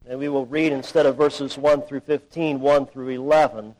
And we will read, instead of verses 1 through 15, 1 through 11,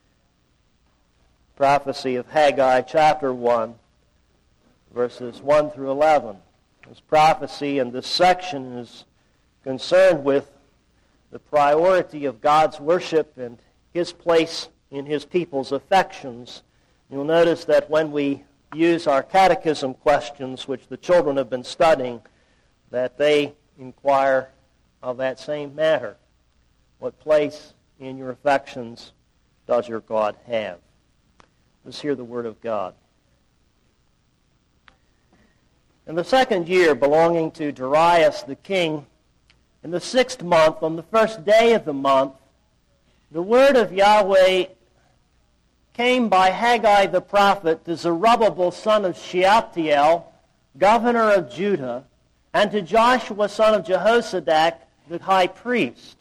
prophecy of Haggai, chapter 1, verses 1 through 11. This prophecy in this section is concerned with the priority of God's worship and His place in His people's affections. You'll notice that when we use our catechism questions, which the children have been studying, that they inquire of that same matter. What place in your affections does your God have? Let's hear the word of God. In the second year belonging to Darius the king, in the 6th month, on the first day of the month, the word of Yahweh came by Haggai the prophet to Zerubbabel son of Shealtiel, governor of Judah, and to Joshua son of Jehozadak, the high priest.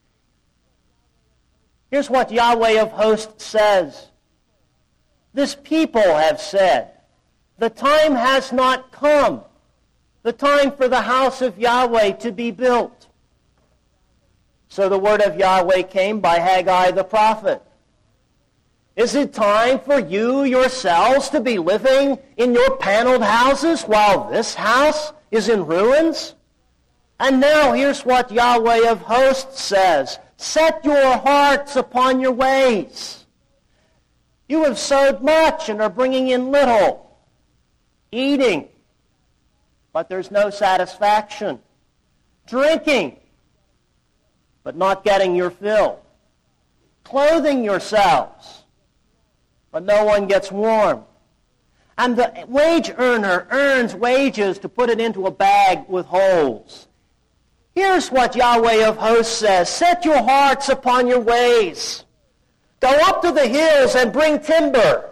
Here's what Yahweh of hosts says. This people have said, the time has not come, the time for the house of Yahweh to be built. So the word of Yahweh came by Haggai the prophet. Is it time for you yourselves to be living in your paneled houses while this house is in ruins? And now here's what Yahweh of hosts says. Set your hearts upon your ways. You have sowed much and are bringing in little. Eating, but there's no satisfaction. Drinking, but not getting your fill. Clothing yourselves, but no one gets warm. And the wage earner earns wages to put it into a bag with holes. Here's what Yahweh of hosts says. Set your hearts upon your ways. Go up to the hills and bring timber.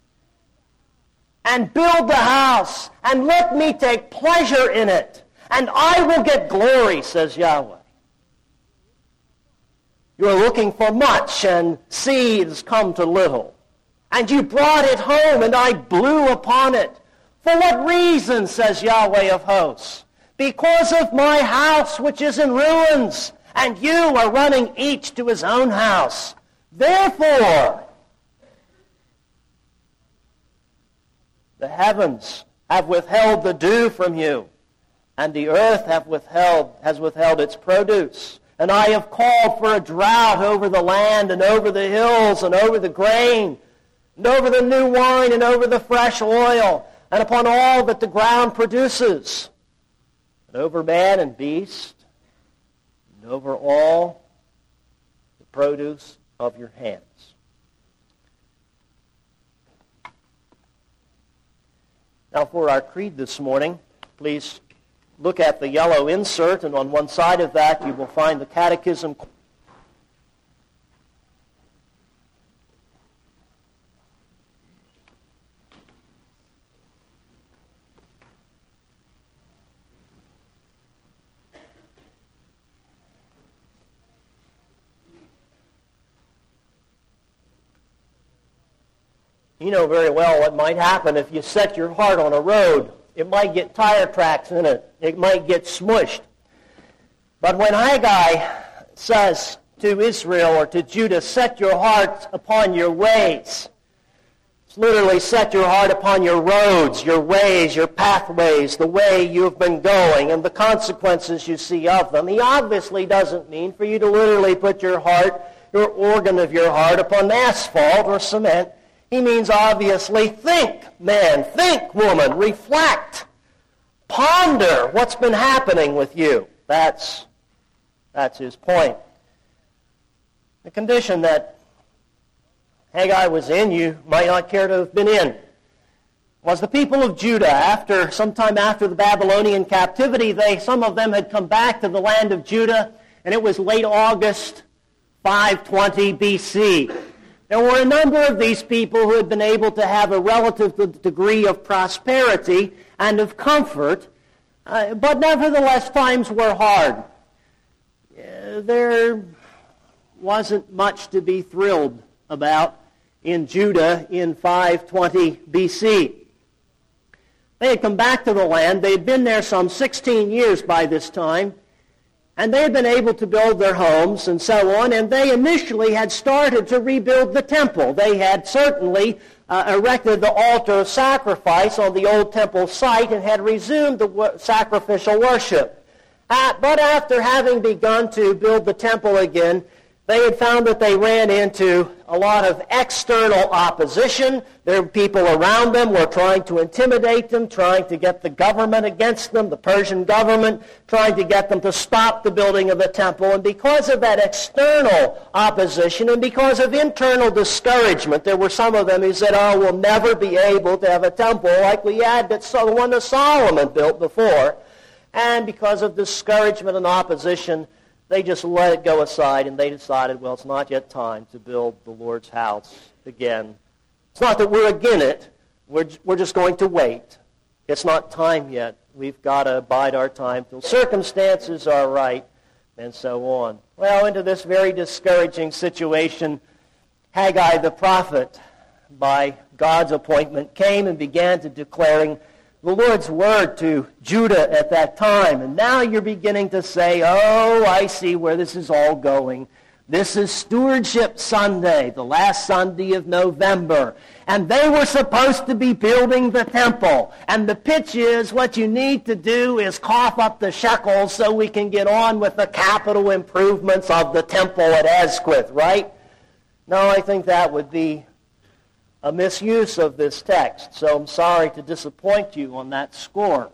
And build the house. And let me take pleasure in it. And I will get glory, says Yahweh. You are looking for much, and seeds come to little. And you brought it home, and I blew upon it. For what reason, says Yahweh of hosts? Because of my house which is in ruins, and you are running each to his own house. Therefore, the heavens have withheld the dew from you, and the earth has withheld its produce. And I have called for a drought over the land, and over the hills, and over the grain, and over the new wine, and over the fresh oil, and upon all that the ground produces, and over man and beast, and over all the produce of your hands. Now for our creed this morning, please look at the yellow insert, and on one side of that you will find the catechism. You know very well what might happen if you set your heart on a road. It might get tire tracks in it. It might get smushed. But when Haggai says to Israel or to Judah, set your hearts upon your ways, it's literally set your heart upon your roads, your ways, your pathways, the way you've been going, and the consequences you see of them. He obviously doesn't mean for you to literally put your heart, your organ of your heart, upon asphalt or cement. He means obviously think, man, think, woman, reflect, ponder what's been happening with you. That's his point. The condition that Haggai was in, you might not care to have been in, was the people of Judah. Sometime after the Babylonian captivity, some of them had come back to the land of Judah, and it was late August 520 BC. There were a number of these people who had been able to have a relative degree of prosperity and of comfort, but nevertheless times were hard. There wasn't much to be thrilled about in Judah in 520 BC. They had come back to the land. They had been there some 16 years by this time, And they had been able to build their homes and so on, and they initially had started to rebuild the temple. They had certainly erected the altar of sacrifice on the old temple site and had resumed the sacrificial worship. But after having begun to build the temple again, they had found that they ran into a lot of external opposition. There were people around them were trying to intimidate them, trying to get the government against them, the Persian government, trying to get them to stop the building of the temple. And because of that external opposition and because of internal discouragement, there were some of them who said, oh, we'll never be able to have a temple like we had the one that Solomon built before. And because of discouragement and opposition, they just let it go aside, and they decided, well, it's not yet time to build the Lord's house again. It's not that we're against it. We're just going to wait. It's not time yet. We've got to bide our time till circumstances are right, and so on. Well, into this very discouraging situation, Haggai the prophet, by God's appointment, came and began to declaring the Lord's word to Judah at that time. And now you're beginning to say, oh, I see where this is all going. This is Stewardship Sunday, the last Sunday of November. And they were supposed to be building the temple. And the pitch is what you need to do is cough up the shekels so we can get on with the capital improvements of the temple at Asquith, right? No, I think that would be a misuse of this text, so I'm sorry to disappoint you on that score.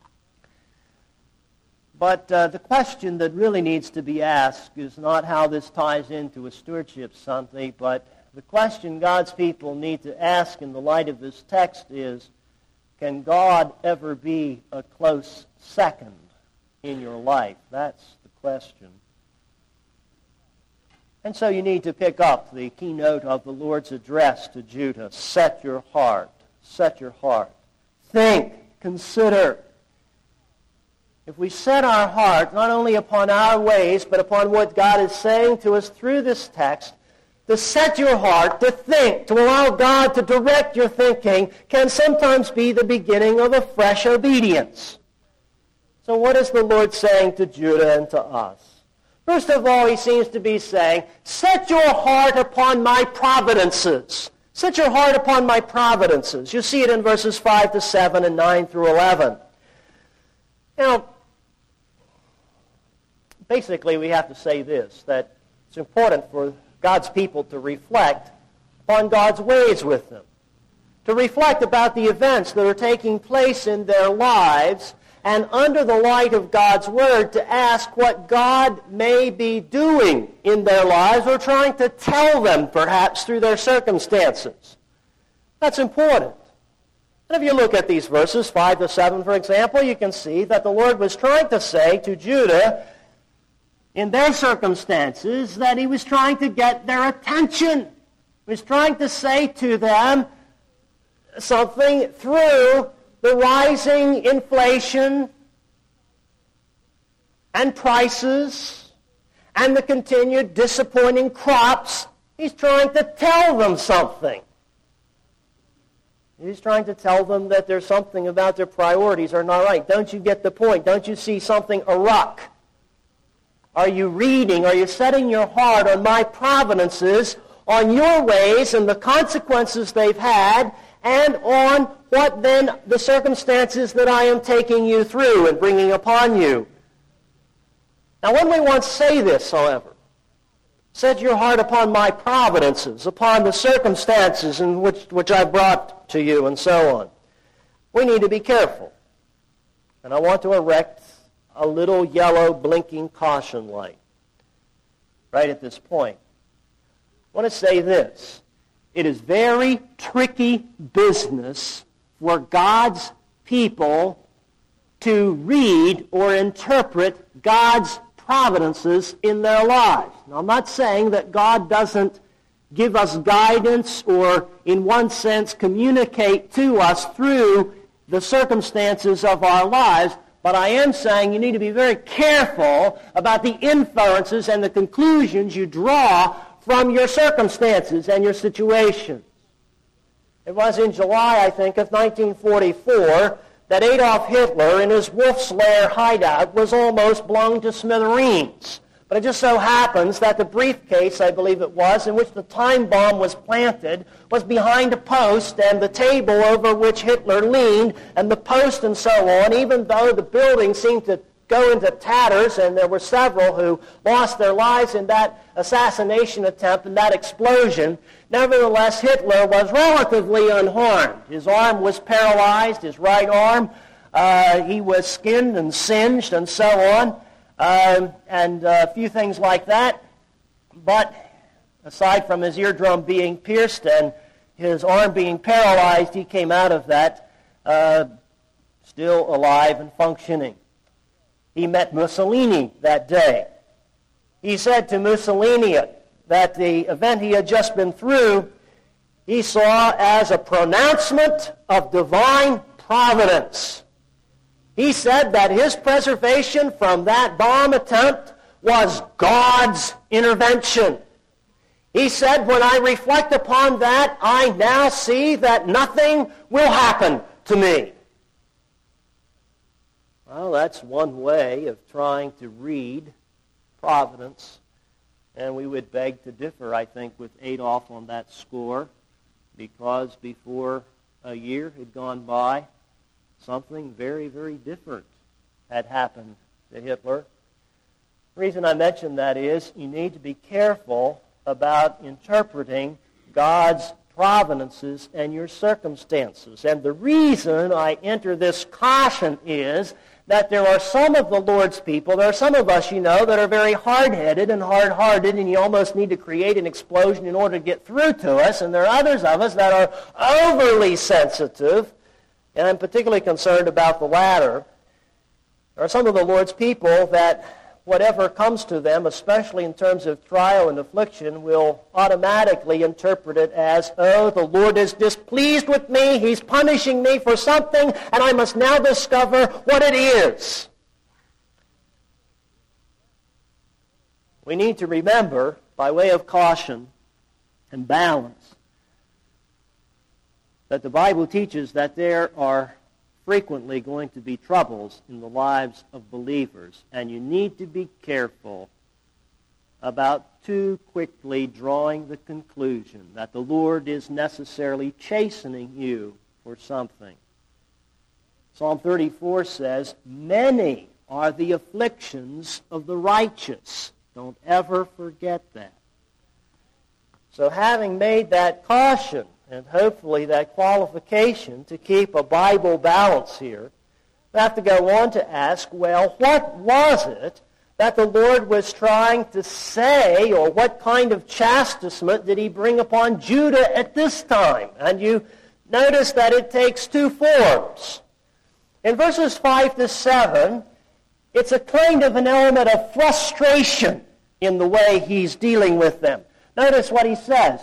But the question that really needs to be asked is not how this ties into a Stewardship Sunday, but the question God's people need to ask in the light of this text is, can God ever be a close second in your life? That's the question. And so you need to pick up the keynote of the Lord's address to Judah. Set your heart. Set your heart. Think. Consider. If we set our heart not only upon our ways, but upon what God is saying to us through this text, to set your heart, to think, to allow God to direct your thinking, can sometimes be the beginning of a fresh obedience. So what is the Lord saying to Judah and to us? First of all, he seems to be saying, set your heart upon my providences. Set your heart upon my providences. You see it in verses 5 to 7 and 9 through 11. Now, basically we have to say this, that it's important for God's people to reflect upon God's ways with them, to reflect about the events that are taking place in their lives, and under the light of God's Word to ask what God may be doing in their lives or trying to tell them perhaps through their circumstances. That's important. And if you look at these verses, 5 to 7, for example, you can see that the Lord was trying to say to Judah in their circumstances that he was trying to get their attention. He was trying to say to them something through the rising inflation and prices and the continued disappointing crops. He's trying to tell them something. He's trying to tell them that there's something about their priorities are not right. Don't you get the point? Don't you see something awry? Are you reading? Are you setting your heart on my providences, on your ways and the consequences they've had, and on what then the circumstances that I am taking you through and bringing upon you? Now, when we once say this, however, set your heart upon my providences, upon the circumstances in which I brought to you, and so on, we need to be careful. And I want to erect a little yellow blinking caution light right at this point. I want to say this. It is very tricky business for God's people to read or interpret God's providences in their lives. Now, I'm not saying that God doesn't give us guidance or, in one sense, communicate to us through the circumstances of our lives, but I am saying you need to be very careful about the inferences and the conclusions you draw from your circumstances and your situations. It was in July, I think, of 1944 that Adolf Hitler in his Wolf's Lair hideout was almost blown to smithereens. But it just so happens that the briefcase, I believe it was, in which the time bomb was planted, was behind a post, and the table over which Hitler leaned, and the post and so on, even though the building seemed to go into tatters, and there were several who lost their lives in that assassination attempt and that explosion, nevertheless, Hitler was relatively unharmed. His arm was paralyzed, his right arm. He was skinned and singed and so on. And a few things like that. But aside from his eardrum being pierced and his arm being paralyzed, he came out of that still alive and functioning. He met Mussolini that day. He said to Mussolini that the event he had just been through, he saw as a pronouncement of divine providence. He said that his preservation from that bomb attempt was God's intervention. He said, when I reflect upon that, I now see that nothing will happen to me. Well, that's one way of trying to read providence, and we would beg to differ, I think, with Adolf on that score, because before a year had gone by, something very, very different had happened to Hitler. The reason I mention that is you need to be careful about interpreting God's providences and your circumstances. And the reason I enter this caution is that there are some of the Lord's people, there are some of us, that are very hard-headed and hard-hearted, and you almost need to create an explosion in order to get through to us, and there are others of us that are overly sensitive, and I'm particularly concerned about the latter. There are some of the Lord's people that whatever comes to them, especially in terms of trial and affliction, will automatically interpret it as, oh, the Lord is displeased with me, He's punishing me for something, and I must now discover what it is. We need to remember, by way of caution and balance, that the Bible teaches that there are frequently going to be troubles in the lives of believers, and you need to be careful about too quickly drawing the conclusion that the Lord is necessarily chastening you for something. Psalm 34 says, many are the afflictions of the righteous. Don't ever forget that. So having made that caution, and hopefully that qualification to keep a Bible balance here, we have to go on to ask, well, what was it that the Lord was trying to say, or what kind of chastisement did He bring upon Judah at this time? And you notice that it takes two forms. In verses 5 to 7, it's a kind of an element of frustration in the way He's dealing with them. Notice what He says.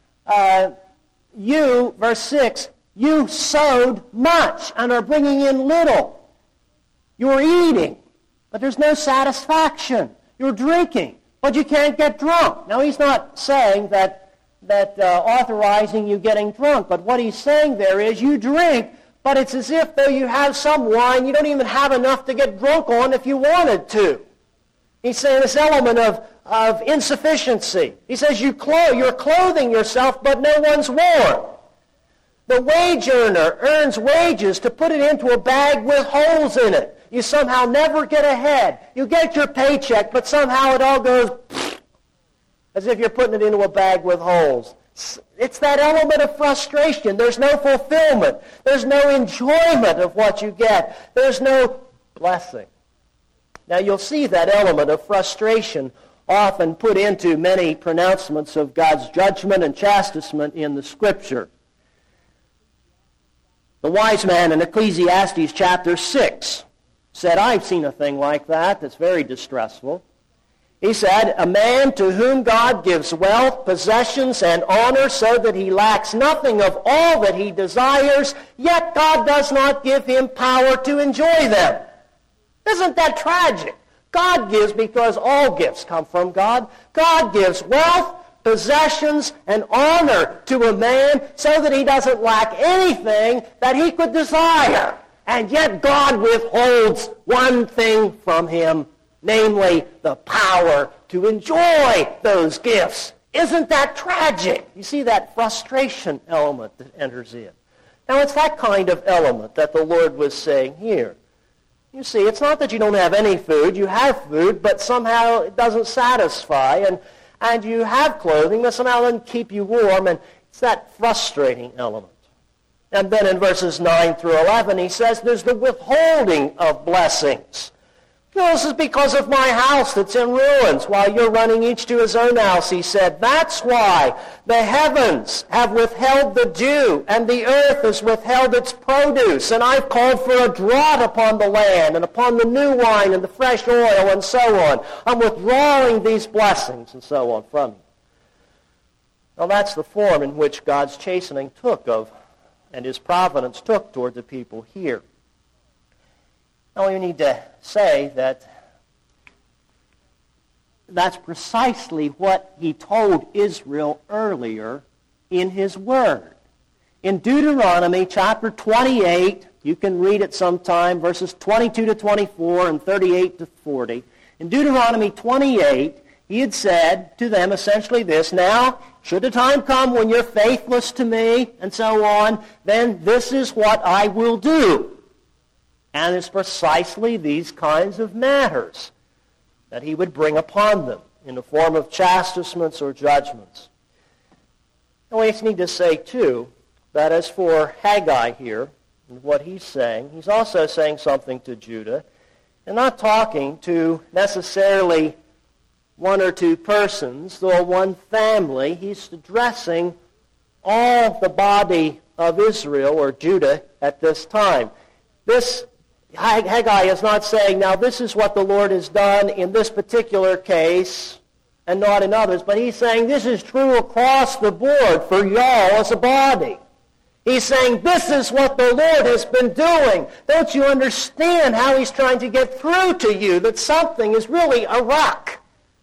You, verse 6, you sowed much and are bringing in little. You're eating, but there's no satisfaction. You're drinking, but you can't get drunk. Now, He's not saying that authorizing you getting drunk, but what He's saying there is you drink, but it's as if though you have some wine, you don't even have enough to get drunk on if you wanted to. He's saying this element of insufficiency. He says you're clothing yourself, but no one's warm. The wage earner earns wages to put it into a bag with holes in it. You somehow never get ahead. You get your paycheck, but somehow it all goes as if you're putting it into a bag with holes. It's that element of frustration. There's no fulfillment. There's no enjoyment of what you get. There's no blessing. Now, you'll see that element of frustration often put into many pronouncements of God's judgment and chastisement in the Scripture. The wise man in Ecclesiastes chapter 6 said, I've seen a thing like that's very distressful. He said, a man to whom God gives wealth, possessions, and honor so that he lacks nothing of all that he desires, yet God does not give him power to enjoy them. Isn't that tragic? God gives because all gifts come from God. God gives wealth, possessions, and honor to a man so that he doesn't lack anything that he could desire. And yet God withholds one thing from him, namely the power to enjoy those gifts. Isn't that tragic? You see that frustration element that enters in. Now, it's that kind of element that the Lord was saying here. You see, it's not that you don't have any food. You have food, but somehow it doesn't satisfy. And you have clothing, but somehow it doesn't keep you warm. And it's that frustrating element. And then in verses 9 through 11, he says there's the withholding of blessings. This is because of my house that's in ruins, while you're running each to his own house, he said. That's why the heavens have withheld the dew, and the earth has withheld its produce. And I've called for a drought upon the land, and upon the new wine, and the fresh oil, and so on. I'm withdrawing these blessings, and so on, from you. Now that's the form in which God's chastening took of, and his providence took toward the people here. Now we need to say that that's precisely what he told Israel earlier in his word. In Deuteronomy chapter 28, you can read it sometime, verses 22 to 24 and 38 to 40. In Deuteronomy 28, he had said to them essentially this, now, should the time come when you're faithless to me, and so on, then this is what I will do. And it's precisely these kinds of matters that he would bring upon them in the form of chastisements or judgments. And we just need to say, too, that as for Haggai here, and what he's saying, he's also saying something to Judah, and not talking to necessarily one or two persons, though one family. He's addressing all the body of Israel, or Judah, at this time. This Haggai is not saying, now this is what the Lord has done in this particular case and not in others, but he's saying this is true across the board for y'all as a body. He's saying this is what the Lord has been doing. Don't you understand how he's trying to get through to you that something is really a rock?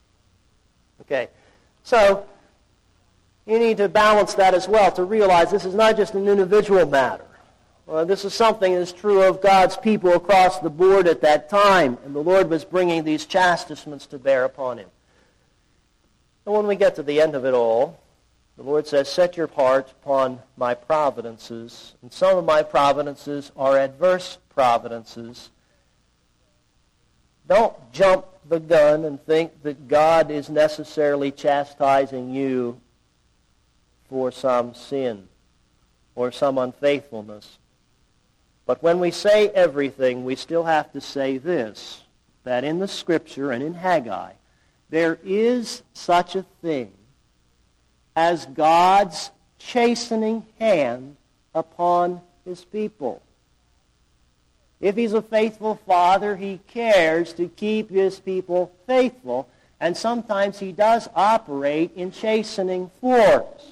Okay, so you need to balance that as well to realize this is not just an individual matter. This is something that is true of God's people across the board at that time, and the Lord was bringing these chastisements to bear upon him. And when we get to the end of it all, the Lord says, set your heart upon my providences, and some of my providences are adverse providences. Don't jump the gun and think that God is necessarily chastising you for some sin or some unfaithfulness. But when we say everything, we still have to say this, that in the Scripture and in Haggai, there is such a thing as God's chastening hand upon his people. If he's a faithful father, he cares to keep his people faithful, and sometimes he does operate in chastening forms.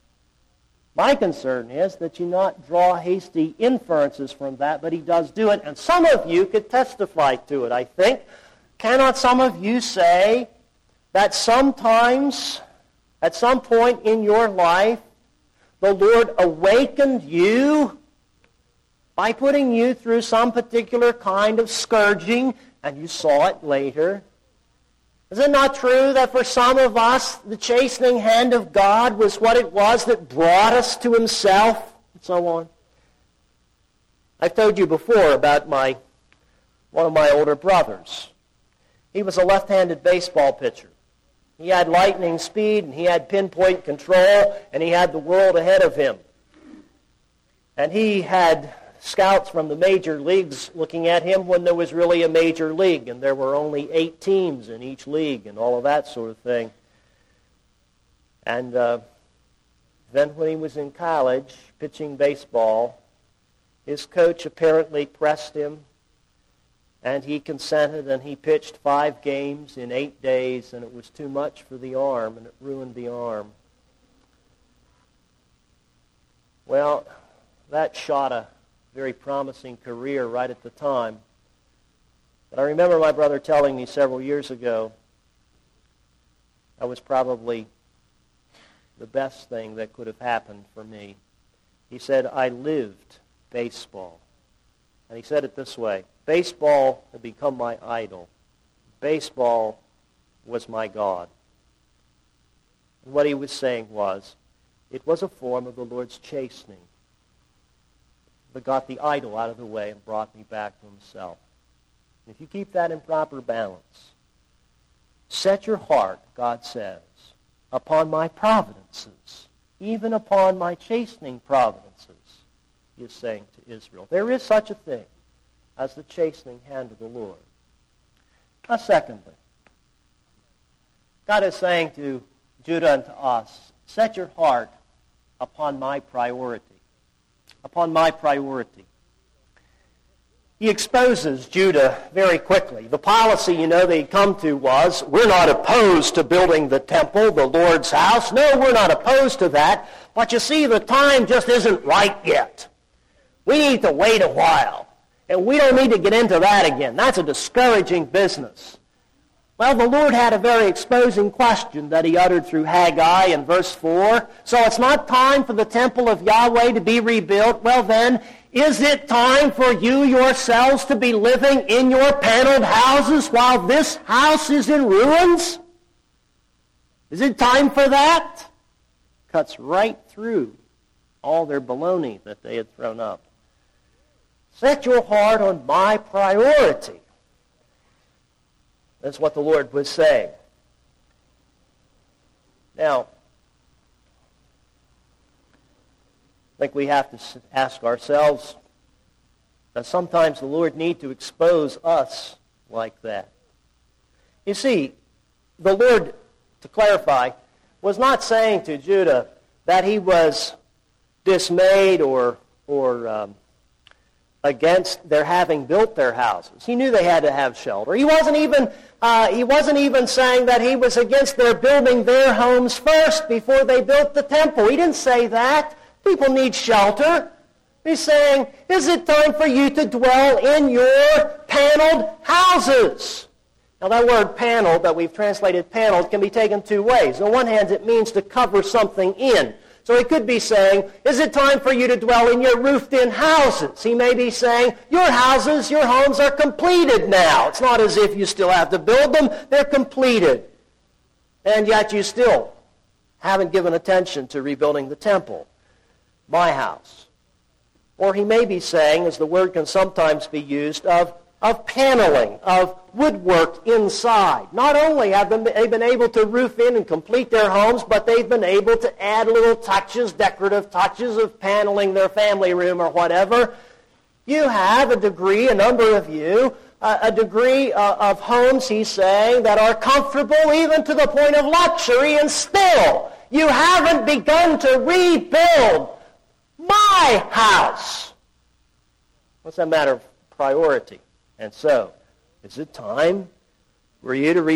My concern is that you not draw hasty inferences from that, but he does do it, and some of you could testify to it, I think. Cannot some of you say that sometimes, at some point in your life, the Lord awakened you by putting you through some particular kind of scourging, and you saw it later? Is it not true that for some of us, the chastening hand of God was what it was that brought us to himself, and so on? I've told you before about one of my older brothers. He was a left-handed baseball pitcher. He had lightning speed, and he had pinpoint control, and he had the world ahead of him. And he had scouts from the major leagues looking at him when there was really a major league, and there were only 8 teams in each league and all of that sort of thing. And then when he was in college pitching baseball, his coach apparently pressed him, and he consented, and he pitched 5 games in 8 days, and it was too much for the arm, and it ruined the arm. Well, that shot a very promising career right at the time. But I remember my brother telling me several years ago that was probably the best thing that could have happened for me. He said, I lived baseball. And he said it this way: baseball had become my idol. Baseball was my God. And what he was saying was, it was a form of the Lord's chastening that got the idol out of the way and brought me back to himself. And if you keep that in proper balance, set your heart, God says, upon my providences, even upon my chastening providences, he is saying to Israel. There is such a thing as the chastening hand of the Lord. Now, secondly, God is saying to Judah and to us, set your heart upon my priority. Upon my priority. He exposes Judah very quickly. The policy, they come to was, we're not opposed to building the temple, the Lord's house. No, we're not opposed to that. But you see, the time just isn't right yet. We need to wait a while. And we don't need to get into that again. That's a discouraging business. Well, the Lord had a very exposing question that he uttered through Haggai in verse 4. So it's not time for the temple of Yahweh to be rebuilt. Well then, is it time for you yourselves to be living in your paneled houses while this house is in ruins? Is it time for that? Cuts right through all their baloney that they had thrown up. Set your heart on my priority. That's what the Lord was saying. Now, I think we have to ask ourselves, does sometimes the Lord need to expose us like that? You see, the Lord, to clarify, was not saying to Judah that he was dismayed or against their having built their houses. He knew they had to have shelter. He wasn't even saying that he was against their building their homes first before they built the temple. He didn't say that. People need shelter. He's saying, is it time for you to dwell in your paneled houses? Now that word paneled that we've translated paneled can be taken two ways. On one hand, it means to cover something in. So he could be saying, is it time for you to dwell in your roofed-in houses? He may be saying, your houses, your homes are completed now. It's not as if you still have to build them. They're completed. And yet you still haven't given attention to rebuilding the temple, my house. Or he may be saying, as the word can sometimes be used, of paneling, of woodwork inside. Not only have they been able to roof in and complete their homes, but they've been able to add little touches, decorative touches of paneling their family room or whatever. You have a degree, a number of you, a degree of homes, he's saying, that are comfortable even to the point of luxury, and still you haven't begun to rebuild my house. What's that matter of priority? And so, is it time for you to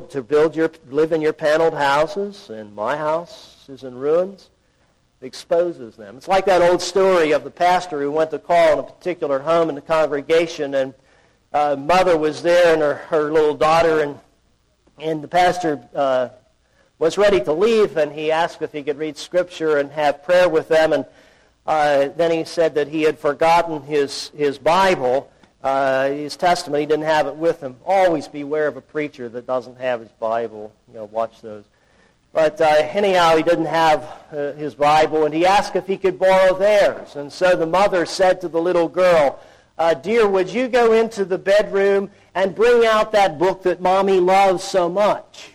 live in your paneled houses, and my house is in ruins? It exposes them. It's like that old story of the pastor who went to call on a particular home in the congregation, and mother was there and her little daughter, and the pastor was ready to leave, and he asked if he could read Scripture and have prayer with them, and then he said that he had forgotten his Bible. His Testament, he didn't have it with him. Always beware of a preacher that doesn't have his Bible. Watch those. But anyhow, he didn't have his Bible, and he asked if he could borrow theirs. And so the mother said to the little girl, dear, would you go into the bedroom and bring out that book that Mommy loves so much?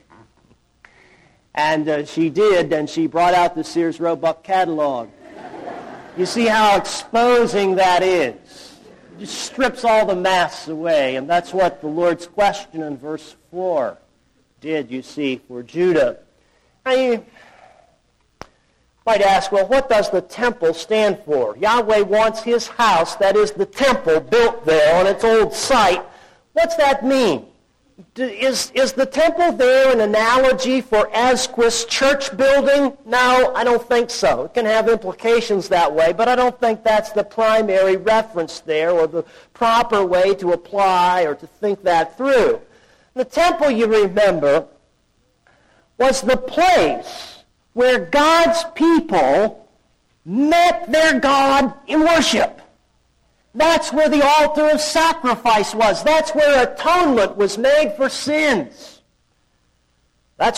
And she did, and she brought out the Sears Roebuck catalog. You see how exposing that is. It just strips all the masks away, and that's what the Lord's question in verse 4 did, you see, for Judah. Now you might ask, well, what does the temple stand for? Yahweh wants his house, that is the temple, built there on its old site. What's that mean? Is the temple there an analogy for Asquith's church building? No, I don't think so. It can have implications that way, but I don't think that's the primary reference there or the proper way to apply or to think that through. The temple, you remember, was the place where God's people met their God in worship. That's where the altar of sacrifice was. That's where atonement was made for sins. That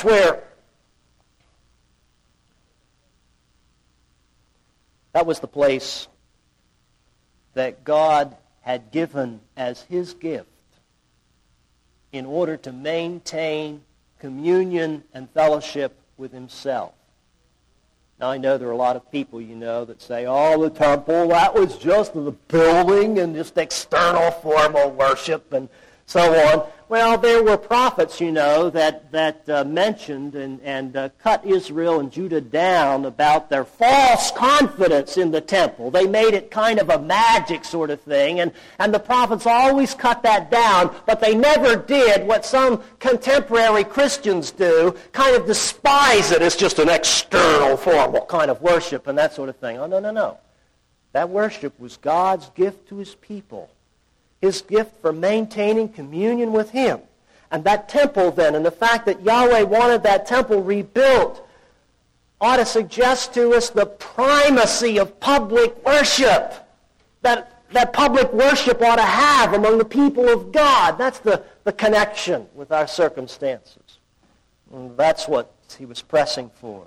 was the place that God had given as his gift in order to maintain communion and fellowship with himself. Now, I know there are a lot of people, that say, oh, the temple, that was just the building and just external formal worship and so on. Well, there were prophets, that mentioned and cut Israel and Judah down about their false confidence in the temple. They made it kind of a magic sort of thing, and the prophets always cut that down, but they never did what some contemporary Christians do, kind of despise it as just an external formal kind of worship and that sort of thing. Oh, no. That worship was God's gift to his people. His gift for maintaining communion with him. And that temple then, and the fact that Yahweh wanted that temple rebuilt, ought to suggest to us the primacy of public worship that public worship ought to have among the people of God. That's the connection with our circumstances. And that's what he was pressing for.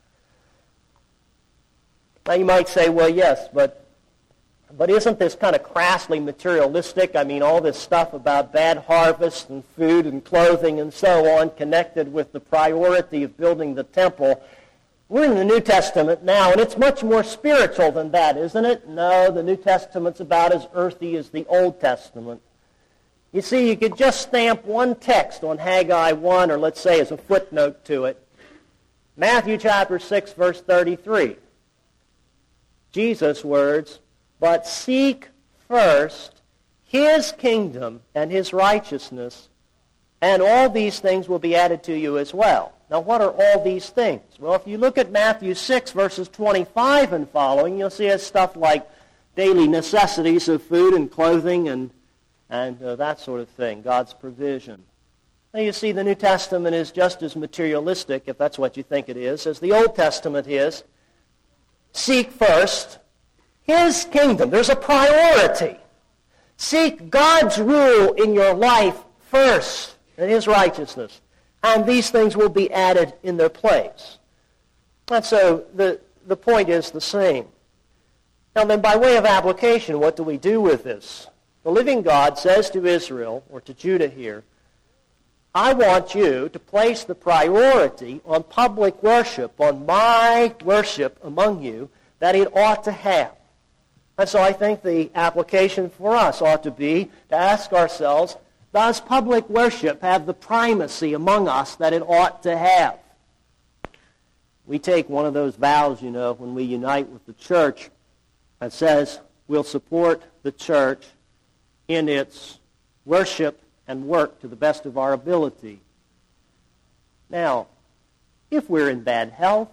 Now you might say, well, yes, but isn't this kind of crassly materialistic? I mean, all this stuff about bad harvest and food and clothing and so on connected with the priority of building the temple. We're in the New Testament now, and it's much more spiritual than that, isn't it? No, the New Testament's about as earthy as the Old Testament. You see, you could just stamp one text on Haggai 1, or let's say as a footnote to it. Matthew chapter 6, verse 33. Jesus' words, "But seek first his kingdom and his righteousness, and all these things will be added to you as well." Now, what are all these things? Well, if you look at Matthew 6, verses 25 and following, you'll see it's stuff like daily necessities of food and clothing and that sort of thing, God's provision. Now, you see, the New Testament is just as materialistic, if that's what you think it is, as the Old Testament is. Seek first his kingdom. There's a priority. Seek God's rule in your life first, and his righteousness. And these things will be added in their place. And so the point is the same. Now then, by way of application, what do we do with this? The living God says to Israel, or to Judah here, I want you to place the priority on public worship, on my worship among you, that it ought to have. And so I think the application for us ought to be to ask ourselves, does public worship have the primacy among us that it ought to have? We take one of those vows, when we unite with the church that says we'll support the church in its worship and work to the best of our ability. Now, if we're in bad health,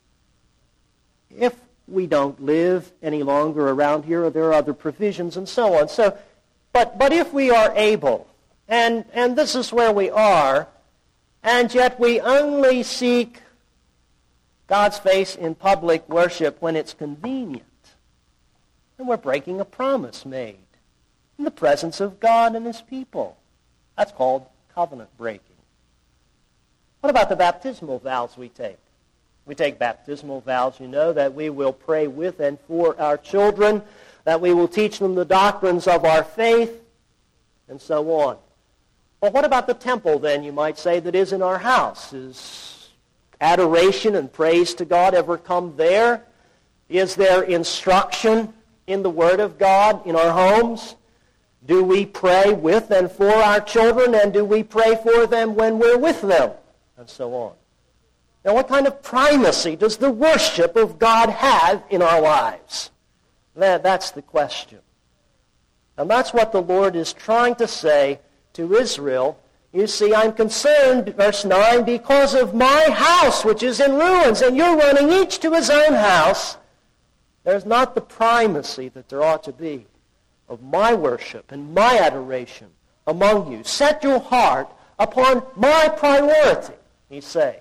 if we don't live any longer around here, or there are other provisions and so on. But if we are able, and this is where we are, and yet we only seek God's face in public worship when it's convenient, then we're breaking a promise made in the presence of God and his people. That's called covenant breaking. What about the baptismal vows we take? We take baptismal vows, that we will pray with and for our children, that we will teach them the doctrines of our faith, and so on. Well, what about the temple, then, you might say, that is in our house? Is adoration and praise to God ever come there? Is there instruction in the Word of God in our homes? Do we pray with and for our children, and do we pray for them when we're with them? And so on. Now, what kind of primacy does the worship of God have in our lives? That's the question. And that's what the Lord is trying to say to Israel. You see, I'm concerned, verse 9, because of my house, which is in ruins, and you're running each to his own house. There's not the primacy that there ought to be of my worship and my adoration among you. Set your heart upon my priority, he's saying.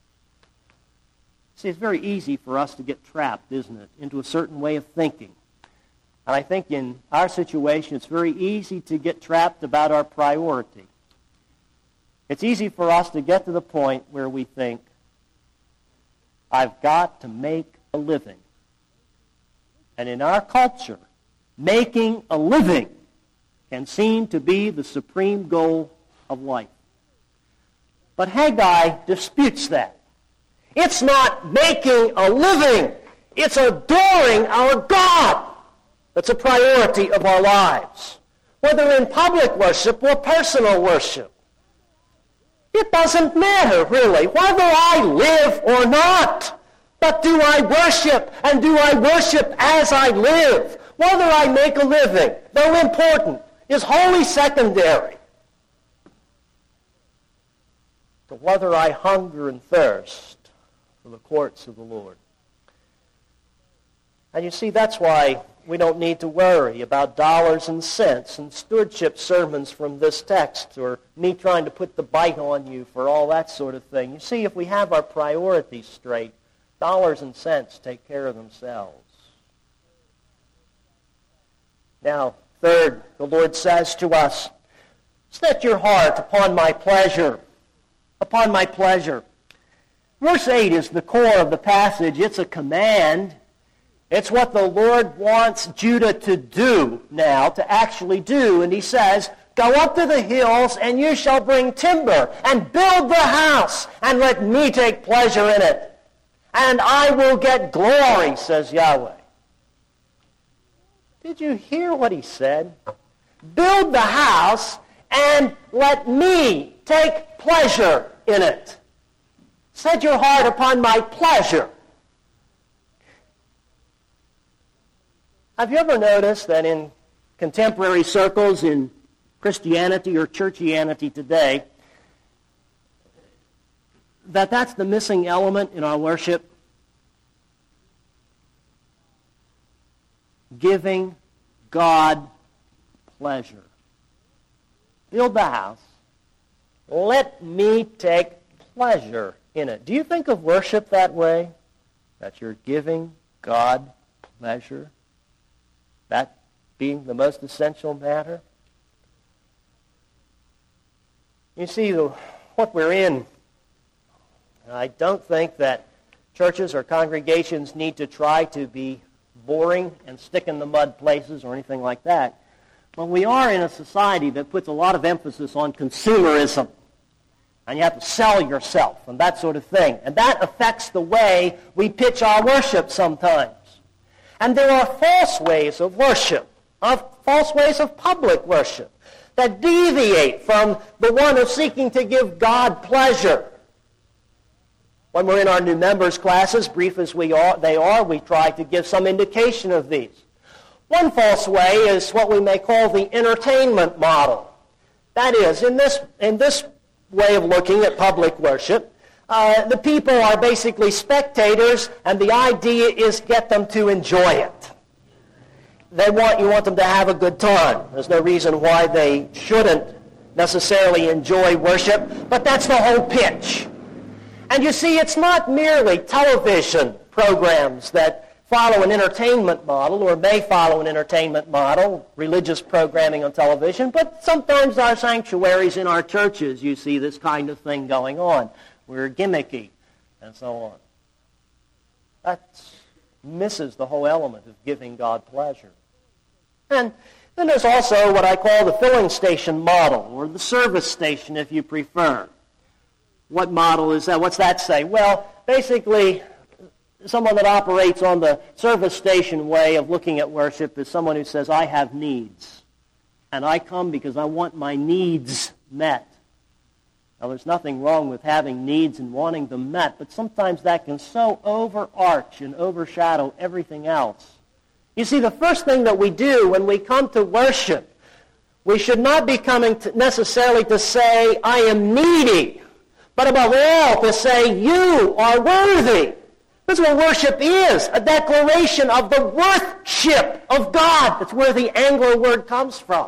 See, it's very easy for us to get trapped, isn't it, into a certain way of thinking. And I think in our situation, it's very easy to get trapped about our priority. It's easy for us to get to the point where we think, I've got to make a living. And in our culture, making a living can seem to be the supreme goal of life. But Haggai disputes that. It's not making a living. It's adoring our God. That's a priority of our lives. Whether in public worship or personal worship. It doesn't matter, really, whether I live or not. But do I worship, and do I worship as I live? Whether I make a living, though important, is wholly secondary to whether I hunger and thirst for the courts of the Lord. And you see, that's why we don't need to worry about dollars and cents and stewardship sermons from this text, or me trying to put the bite on you for all that sort of thing. You see, if we have our priorities straight, dollars and cents take care of themselves. Now, third, the Lord says to us, set your heart upon my pleasure. Upon my pleasure. Verse 8 is the core of the passage. It's a command. It's what the Lord wants Judah to do now, to actually do. And he says, go up to the hills, and you shall bring timber, and build the house, and let me take pleasure in it. And I will get glory, says Yahweh. Did you hear what he said? Build the house, and let me take pleasure in it. Set your heart upon my pleasure. Have you ever noticed that in contemporary circles in Christianity or churchianity today, that's the missing element in our worship? Giving God pleasure. Build the house. Let me take pleasure in it. Do you think of worship that way? That you're giving God pleasure? That being the most essential matter? You see, what we're in, I don't think that churches or congregations need to try to be boring and stick in the mud places or anything like that. But we are in a society that puts a lot of emphasis on consumerism. And you have to sell yourself and that sort of thing. And that affects the way we pitch our worship sometimes. And there are false ways of worship, false ways of public worship, that deviate from the one of seeking to give God pleasure. When we're in our new members classes, brief as they are, we try to give some indication of these. One false way is what we may call the entertainment model. That is, in this way of looking at public worship, the people are basically spectators, and the idea is get them to enjoy it. You want them to have a good time. There's no reason why they shouldn't necessarily enjoy worship, but that's the whole pitch. And you see, it's not merely television programs that follow an entertainment model or may follow an entertainment model, religious programming on television, but sometimes our sanctuaries in our churches, you see this kind of thing going on. We're gimmicky and so on. That misses the whole element of giving God pleasure. And then there's also what I call the filling station model, or the service station if you prefer. What model is that? What's that say? Well, basically, someone that operates on the service station way of looking at worship is someone who says, I have needs, and I come because I want my needs met. Now, there's nothing wrong with having needs and wanting them met, but sometimes that can so overarch and overshadow everything else. You see, the first thing that we do when we come to worship, we should not be coming necessarily to say, I am needy, but above all to say, you are worthy. That's what worship is, a declaration of the worthship of God. That's where the Anglo word comes from.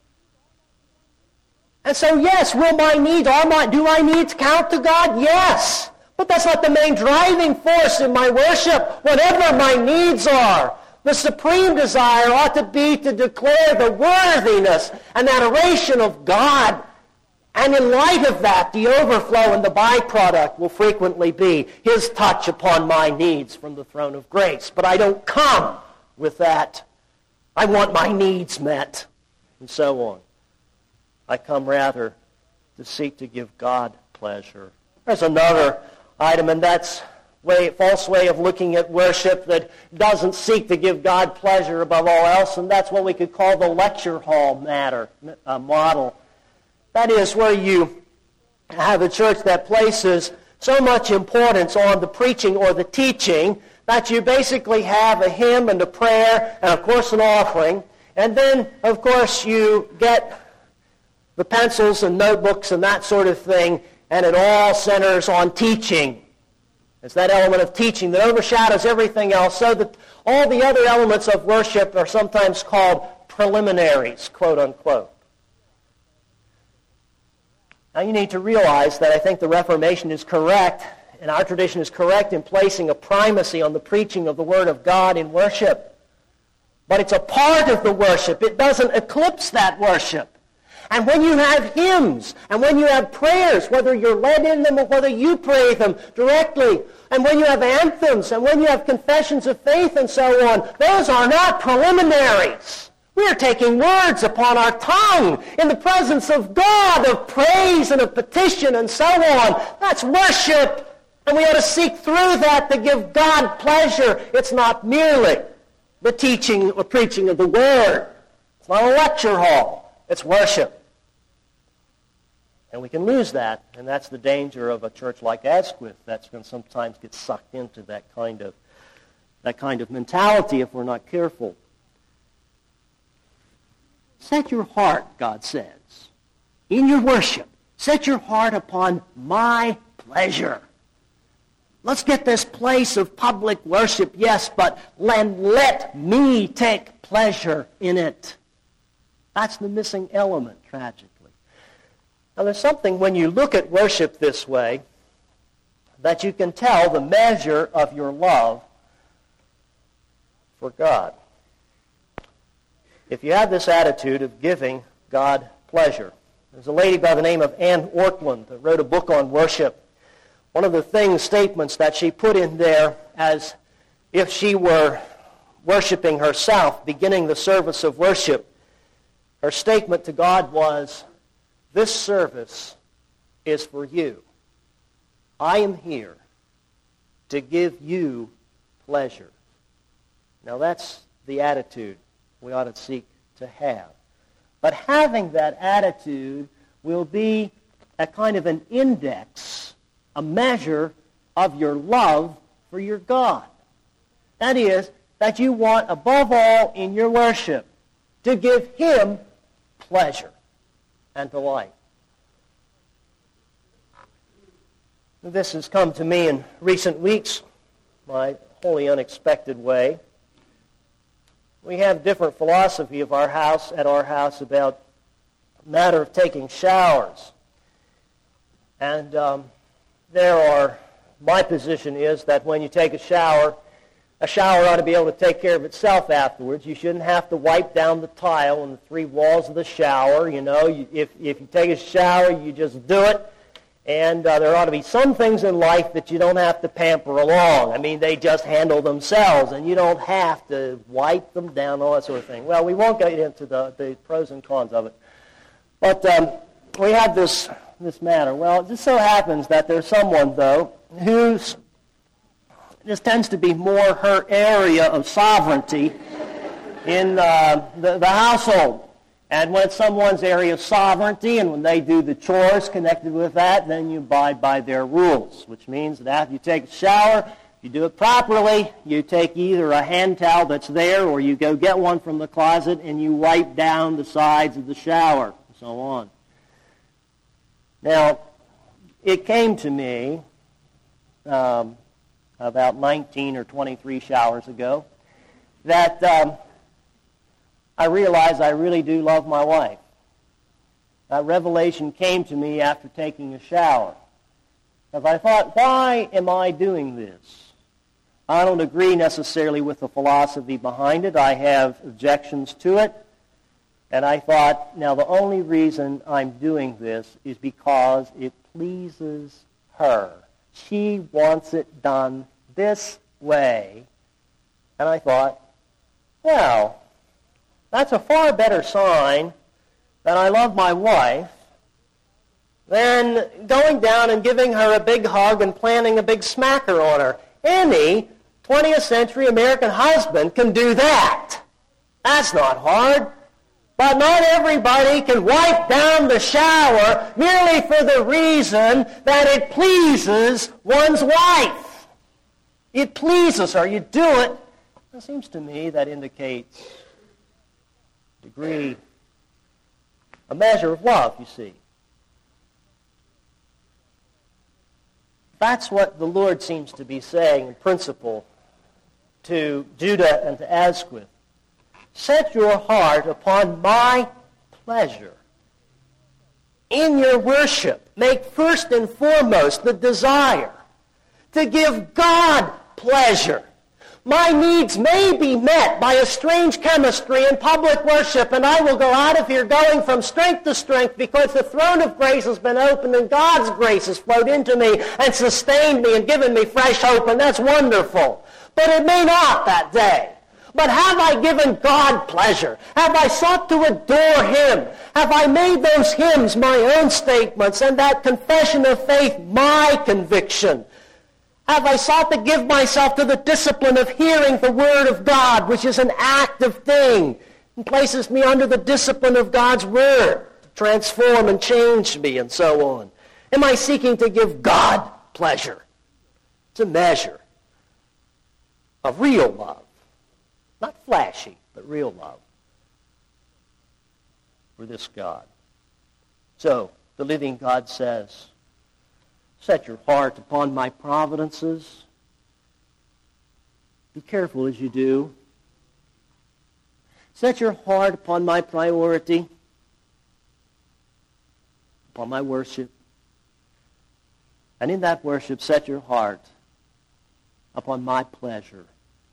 And so, yes, do my needs count to God? Yes. But that's not the main driving force in my worship. Whatever my needs are, The supreme desire ought to be to declare the worthiness and adoration of God. And in light of that, the overflow and the byproduct will frequently be His touch upon my needs from the throne of grace. But I don't come with that. I want my needs met, and so on. I come rather to seek to give God pleasure. There's another item, and that's false way of looking at worship that doesn't seek to give God pleasure above all else, and that's what we could call the lecture hall model. That is where you have a church that places so much importance on the preaching or the teaching that you basically have a hymn and a prayer and, of course, an offering. And then, of course, you get the pencils and notebooks and that sort of thing, and it all centers on teaching. It's that element of teaching that overshadows everything else, so that all the other elements of worship are sometimes called preliminaries, quote unquote. Now you need to realize that I think the Reformation is correct, and our tradition is correct in placing a primacy on the preaching of the Word of God in worship. But it's a part of the worship. It doesn't eclipse that worship. And when you have hymns, and when you have prayers, whether you're led in them or whether you pray them directly, and when you have anthems, and when you have confessions of faith and so on, those are not preliminaries. We are taking words upon our tongue in the presence of God, of praise and of petition and so on. That's worship, and we ought to seek through that to give God pleasure. It's not merely the teaching or preaching of the Word. It's not a lecture hall. It's worship. And we can lose that, and that's the danger of a church like Asquith that's going to sometimes get sucked into that kind of mentality if we're not careful. Set your heart, God says, in your worship. Set your heart upon my pleasure. Let's get this place of public worship, yes, but let me take pleasure in it. That's the missing element, tragically. Now, there's something when you look at worship this way that you can tell the measure of your love for God. If you have this attitude of giving God pleasure. There's a lady by the name of Anne Ortland that wrote a book on worship. One of the statements that she put in there as if she were worshiping herself, beginning the service of worship, her statement to God was, "This service is for you. I am here to give you pleasure." Now that's the attitude we ought to seek to have. But having that attitude will be a kind of an index, a measure of your love for your God. That is, that you want above all in your worship to give Him pleasure and delight. This has come to me in recent weeks, my wholly unexpected way. We have different philosophy at our house about the matter of taking showers. And my position is that when you take a shower ought to be able to take care of itself afterwards. You shouldn't have to wipe down the tile and the three walls of the shower. If you take a shower, you just do it. And there ought to be some things in life that you don't have to pamper along. I mean, they just handle themselves, and you don't have to wipe them down, all that sort of thing. Well, we won't get into the pros and cons of it. But we have this matter. Well, it just so happens that there's someone, though, whose this tends to be more her area of sovereignty in the household. And when it's someone's area of sovereignty, and when they do the chores connected with that, then you abide by their rules, which means that after you take a shower, if you do it properly, you take either a hand towel that's there, or you go get one from the closet, and you wipe down the sides of the shower, and so on. Now, it came to me about 19 or 23 showers ago that I realized I really do love my wife. That revelation came to me after taking a shower. Because I thought, why am I doing this? I don't agree necessarily with the philosophy behind it. I have objections to it. And I thought, now the only reason I'm doing this is because it pleases her. She wants it done this way. And I thought, well, that's a far better sign that I love my wife than going down and giving her a big hug and planting a big smacker on her. Any 20th century American husband can do that. That's not hard. But not everybody can wipe down the shower merely for the reason that it pleases one's wife. It pleases her. You do it. It seems to me that indicates a degree, a measure of love, you see. That's what the Lord seems to be saying in principle to Judah and to Asquith. Set your heart upon my pleasure. In your worship, make first and foremost the desire to give God pleasure. My needs may be met by a strange chemistry in public worship, and I will go out of here going from strength to strength because the throne of grace has been opened and God's grace has flowed into me and sustained me and given me fresh hope, and that's wonderful. But it may not that day. But have I given God pleasure? Have I sought to adore Him? Have I made those hymns my own statements and that confession of faith my conviction? Have I sought to give myself to the discipline of hearing the Word of God, which is an active thing and places me under the discipline of God's Word to transform and change me and so on? Am I seeking to give God pleasure? It's a measure of real love. Not flashy, but real love for this God. So, the living God says, set your heart upon my providences. Be careful as you do. Set your heart upon my priority, upon my worship. And in that worship, set your heart upon my pleasure.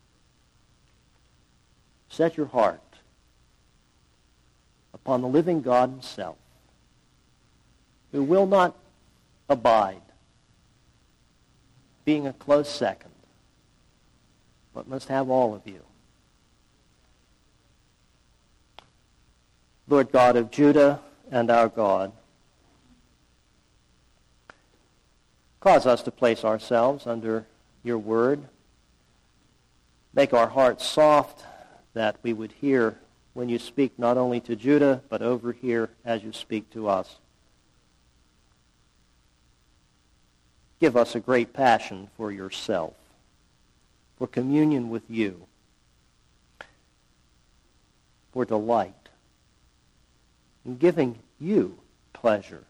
Set your heart upon the living God Himself, who will not abide being a close second, but must have all of you. Lord God of Judah and our God, cause us to place ourselves under your word. Make our hearts soft, that we would hear when you speak not only to Judah, but overhear as you speak to us. Give us a great passion for yourself, for communion with you, for delight in giving you pleasure.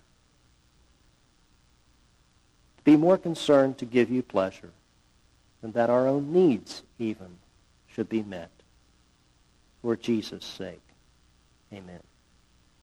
Be more concerned to give you pleasure than that our own needs even should be met. For Jesus' sake, amen.